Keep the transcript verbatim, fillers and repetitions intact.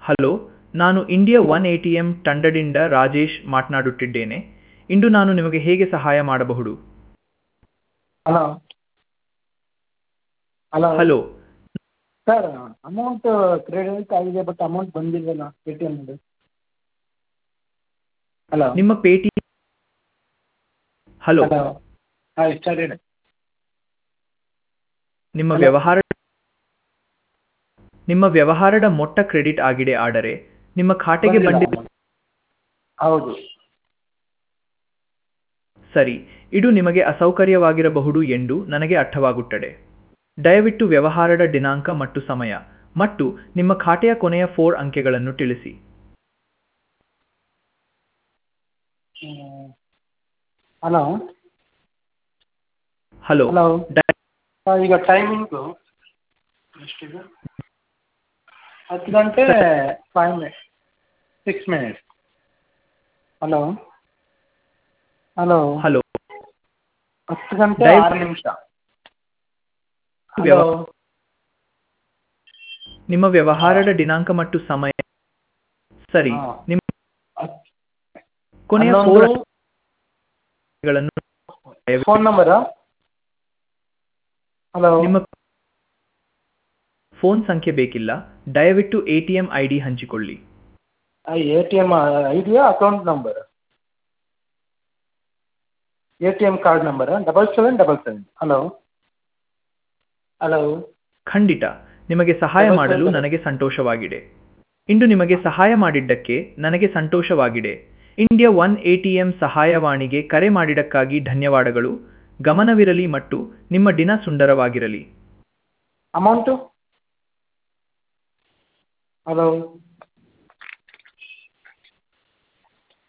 Hello, ನಾನು India one A T M ತಂಡದಿಂದ ರಾಜೇಶ್ ಮಾತನಾಡುತ್ತಿದ್ದೇನೆ. ಇಂದು ನಾನು ನಿಮಗೆ ಹೇಗೆ ಸಹಾಯ ಮಾಡಬಹುದು? Hello hello hello, sir, amount credit ಆಗಿದೆ ಬಟ್ ಅಮೌಂಟ್ ಬಂದಿಲ್ಲಲ್ಲ ಪೇ ಟಿ ಎಮ್ದು. ಹಲೋ ನಿಮ್ಮ ಪೇಟಿ ಹಲೋ ಹಲೋ ಹಾಂ ಸರ್ ಹೇಳಿ. ನಿಮ್ಮ ಹಲೋ ವ್ಯವಹಾರ ನಿಮ್ಮ ವ್ಯವಹಾರದ ಮೊತ್ತ ಕ್ರೆಡಿಟ್ ಆಗಿದೆ, ಆದರೆ ನಿಮ್ಮ ಖಾತೆಗೆ ಬಂದಿಲ್ಲ ಬಂದಿಲ್ಲ. ಅಮೌಂಟ್. ಹೌದು. ಸರಿ, ಇದು ನಿಮಗೆ ಅಸೌಕರ್ಯವಾಗಿರಬಹುದು ಎಂದು ನನಗೆ ಅರ್ಥವಾಗುತ್ತದೆ. ದಯವಿಟ್ಟು ವ್ಯವಹಾರದ ದಿನಾಂಕ ಮತ್ತು ಸಮಯ ಮತ್ತು ನಿಮ್ಮ ಖಾತೆಯ ಕೊನೆಯ ಫೋರ್ ಅಂಕೆಗಳನ್ನು ತಿಳಿಸಿ. ಹ್ಮ್. ಹಲೋ ಹಲೋ, ಹಲೋ ದ- ಸರ್, ಈಗ ಟೈಮಿಂಗು ಎಷ್ಟಿದೆ? ಹತ್ತು ಗಂಟೆ ಸರಿ, five minutes six minutes. Hello hello hello, ಹತ್ತು ಗಂಟೆ ಆರು ದಯವಿಟ್ಟು ನಿಮಿಷ. ಹಲೋ ವ್ಯವ- ನಿಮ್ಮ ವ್ಯವಹಾರದ ದಿನಾಂಕ ಮತ್ತು ಸಮಯ. ಸರಿ, ಹಾಂ ನಿಮ್ಮ ಹತ್ತು ಕೊನೆಯ ಹನ್ನೊಂದು ಫೋರ್ ಅಂಕೆಗಳನ್ನು ದಯವಿಟ್ಟು ಫೋನ್ ನಂಬರಾ? ಹಲೋ ನಿಮ್ಮ ಫೋನ್ ಸಂಖ್ಯೆ ಬೇಕಿಲ್ಲ, ದಯವಿಟ್ಟು A T M I D ಹಂಚಿಕೊಳ್ಳಿ. ಎ ಟಿ ಎಮ್ ಐಡಿಯಾ account number? A T M card ನಂಬರಾ? Double seven double seven. Hello hello ಖಂಡಿತ, ನಿಮಗೆ ಸಹಾಯ ಡಬಲ್ ಸೆವೆನ್ ಮಾಡಲು ಡಬಲ್ ನನಗೆ ಸಂತೋಷವಾಗಿದೆ. ಇಂದು ನಿಮಗೆ ಸಹಾಯ ಮಾಡಿದ್ದಕ್ಕೆ ನನಗೆ ಸಂತೋಷವಾಗಿದೆ. India one A T M ಸಹಾಯವಾಣಿಗೆ ಕರೆ ಮಾಡಿದ್ದಕ್ಕಾಗಿ ಧನ್ಯವಾದಗಳು. ಗಮನವಿರಲಿ ಮತ್ತು ನಿಮ್ಮ ದಿನ ಸುಂದರವಾಗಿರಲಿ. ಅಮೌಂಟು? ಹಲೋ